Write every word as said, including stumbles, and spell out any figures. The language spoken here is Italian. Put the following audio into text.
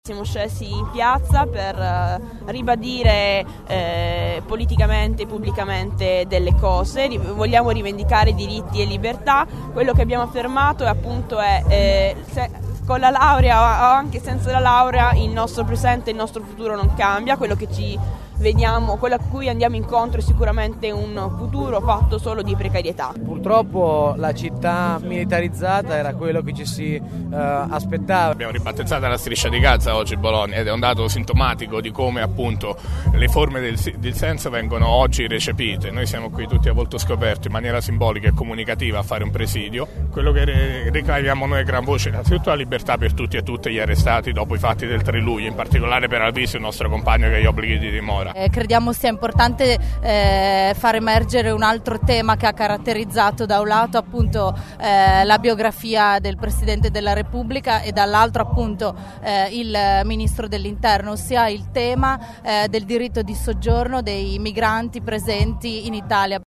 Siamo scesi in piazza per uh, ribadire eh, politicamente e pubblicamente delle cose, Ri- vogliamo rivendicare diritti e libertà. Quello che abbiamo affermato è appunto è, eh, se, con la laurea o anche senza la laurea il nostro presente e il nostro futuro non cambia, quello che ci vediamo, quello a cui andiamo incontro è sicuramente un futuro fatto solo di precarietà. Purtroppo la città militarizzata era quello che ci si uh, aspettava. Abbiamo ribattezzata la striscia di Gaza oggi Bologna ed è un dato sintomatico di come appunto le forme del dissenso vengono oggi recepite. Noi siamo qui tutti a volto scoperto in maniera simbolica e comunicativa a fare un presidio. Quello che reclamiamo noi a gran voce è innanzitutto la libertà per tutti e tutte gli arrestati dopo i fatti del tre luglio, in particolare per Alvise, il nostro compagno che ha gli obblighi di dimora. Eh, crediamo sia importante eh, far emergere un altro tema che ha caratterizzato da un lato appunto eh, la biografia del Presidente della Repubblica e dall'altro appunto eh, il Ministro dell'Interno, ossia il tema eh, del diritto di soggiorno dei migranti presenti in Italia.